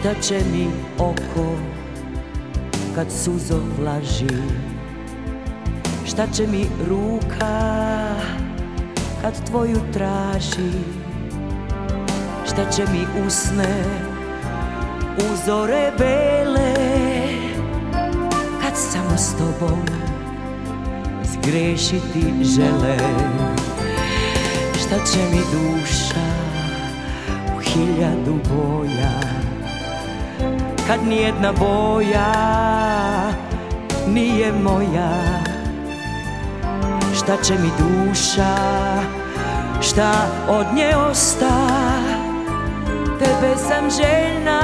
Šta će mi oko kad suzo vlaži? Šta će mi ruka kad tvoju traži? Šta će mi usne u zore bele kad samo s tobom zgrešiti žele? Šta će mi duša u hiljadu boja kad nijedna boja nije moja? Šta će mi duša, šta od nje osta? Tebe sam željna,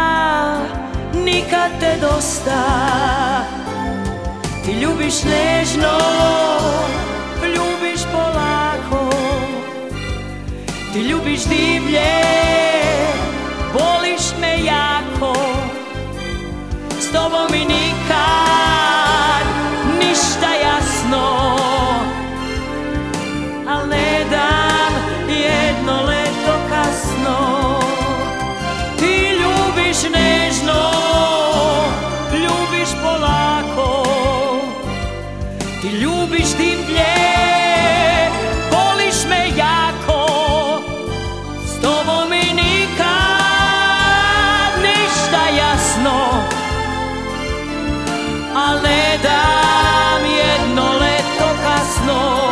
nikad te dosta. Ti ljubiš nežno, ljubiš polako. Ti ljubiš divlje, voliš me jako. S tobom mi nikad ništa jasno, al ne dam jedno leto kasno. Ti ljubiš nežno, ljubiš polako. Ti ljubiš divlje, voliš me jako. S tobom mi nikad ništa jasno, al ne dam jedno leto kasno.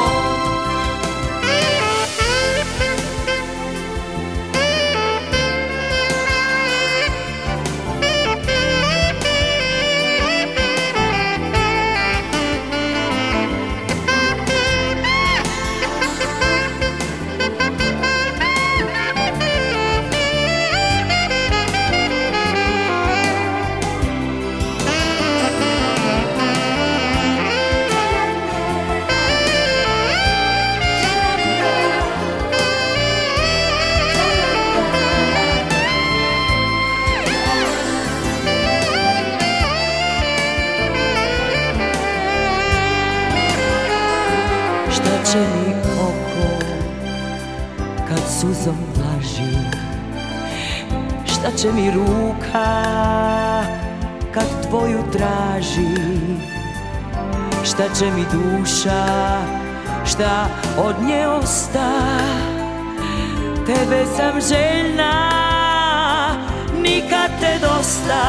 Šta će mi oko kad suzom vlaži? Šta će mi ruka kad tvoju traži? Šta će mi duša, šta od nje osta? Tebe sam željna, nikad te dosta.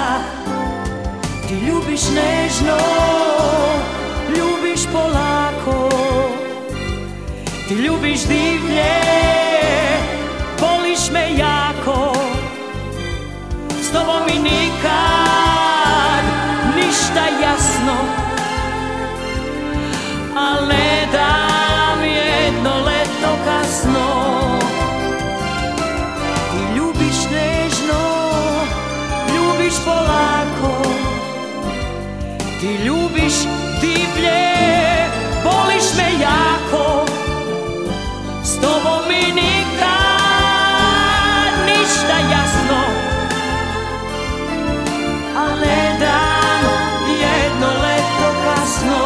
Ti ljubiš nežno, ljubiš polako. Ti ljubiš divlje, voliš me jako. S tobom mi nikad ništa jasno, al ne dam jedno leto kasno. Ti ljubiš nežno, ljubiš polako. Ti ljubiš divlje, voliš me jako. S tobom mi nikad ništa jasno, al ne dam jedno leto kasno,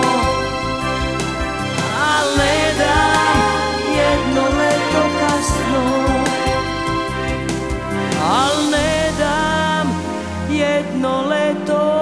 al ne dam jedno leto kasno, al ne dam jedno leto